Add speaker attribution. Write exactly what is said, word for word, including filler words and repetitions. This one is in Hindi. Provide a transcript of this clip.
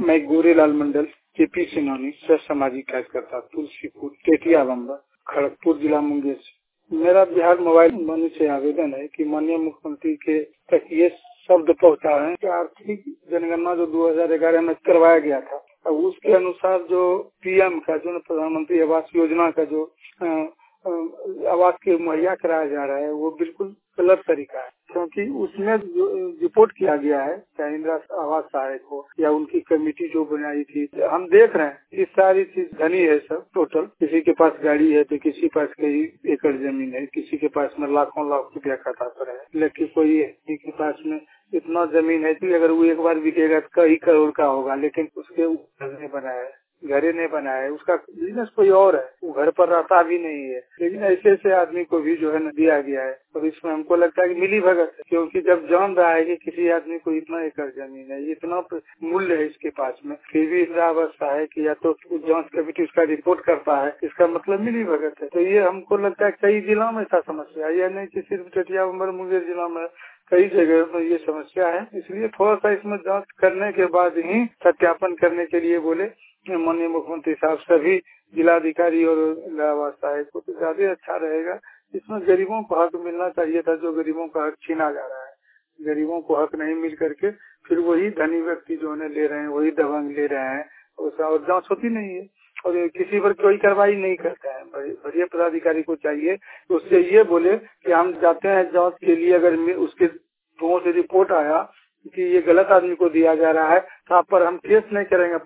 Speaker 1: मैं गोरेलाल मंडल केपी सिनोनी सह सामाजिक कार्यकर्ता तुलसीपुर टेटिया बम्बा खड़गपुर जिला मुंगेर से। मेरा बिहार मोबाइल मंच से आवेदन है कि माननीय मुख्यमंत्री के तक ये शब्द पहुंचा है कि आर्थिक जनगणना जो दो हज़ार ग्यारह में करवाया गया था, अब उसके अनुसार जो पीएम का जो प्रधानमंत्री आवास योजना का जो आ, आ, आवास के मुहैया कराया जा रहा है वो बिल्कुल गलत तरीका है, क्योंकि उसमें जो रिपोर्ट किया गया है चाहे इंदिरा आवास सहायक हो या उनकी कमेटी जो बनाई थी, हम देख रहे हैं ये सारी चीज धनी है सब टोटल। किसी के पास गाड़ी है तो किसी के पास कई एकड़ जमीन है, किसी के पास में लाखों लाख रुपया खाता पर है, लेकिन कोई के पास में इतना जमीन है कि अगर वो एक बार बिकेगा तो कई करोड़ का होगा, लेकिन उसके घर नहीं बनाया है, घरे नहीं बनाया है, उसका बिजनेस कोई और है, वो घर पर रहता भी नहीं है। लेकिन ऐसे ऐसे आदमी को भी जो है न दिया गया है, और इसमें हमको लगता है कि मिली भगत है, क्योंकि जब जान रहा है कि किसी आदमी को इतना एकड़ जमीन है, इतना मूल्य है इसके पास में, फिर भी इतना अवस्था है कि या तो जांच कमेटी उसका रिपोर्ट करता है, इसका मतलब मिली भगत है। तो ये हमको लगता है कई जिलों में ऐसा समस्या है, यह नहीं कि सिर्फ टेटिया बम्बर मुंगेर जिला में, कई जगह में ये समस्या है। इसलिए थोड़ा सा इसमें जांच करने के बाद ही सत्यापन करने के लिए बोले माननीय मुख्यमंत्री साहब सभी जिलाधिकारी और आवास सहायक को, तो ज्यादा अच्छा रहेगा। इसमें गरीबों को हक मिलना चाहिए था, जो गरीबों का हक छीना जा रहा है। गरीबों को हक नहीं मिल करके फिर वही धनी व्यक्ति जो है ले रहे हैं, वही दबंग ले रहे हैं, और जांच होती नहीं है और किसी पर कोई कार्रवाई नहीं करता है। बढ़िया पदाधिकारी को चाहिए तो उससे ये बोले कि हम जाते हैं जांच के लिए, अगर उसके दोनों से रिपोर्ट आया कि ये गलत आदमी को दिया जा रहा है तो आप पर हम केस नहीं करेंगे,